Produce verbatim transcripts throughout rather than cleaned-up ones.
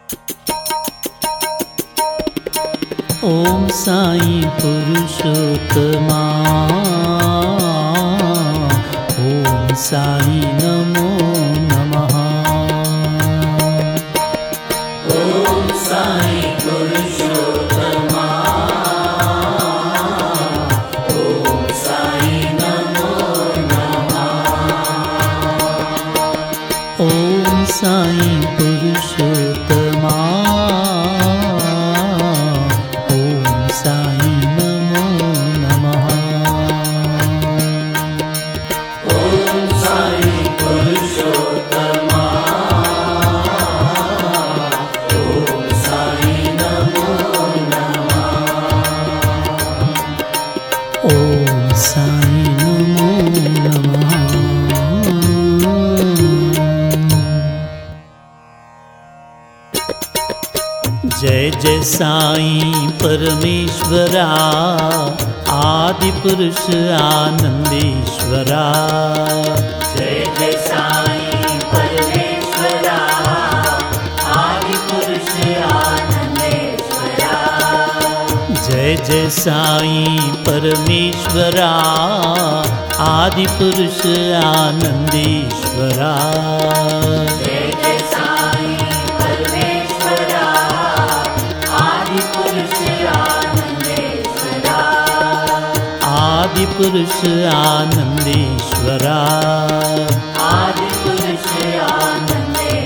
ओम साई पुरुषोत्तमा, ओम साई नमो नमः। ओम साई पुरुषोत्तमा, ओम साई नमो नमः। ओम साई पुरुषोत्तमा, साई नमो नमः। ओम साई पुरुषोत्तमा, ओम साई नमो नमः। ओम साई नमो नमः। जय जय साईं परमेश्वरा, आदि पुरुष आनंदेश्वरा। जय जय साईं परमेश्वरा, आदि पुरुष आनंदेश्वरा। जय जय साईं परमेश्वरा, आदि पुरुष आनंदेश्वरा। जय जय साईं परमेश्वरा, आदि पुरुष आनंदेश्वरा। आदि पुरुष आनंदेश्वरा, आदि पुरुष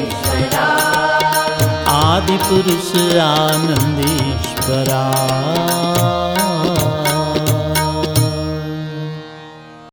आनंदेश्वरा। आदि पुरुष आनंदेश्वरा।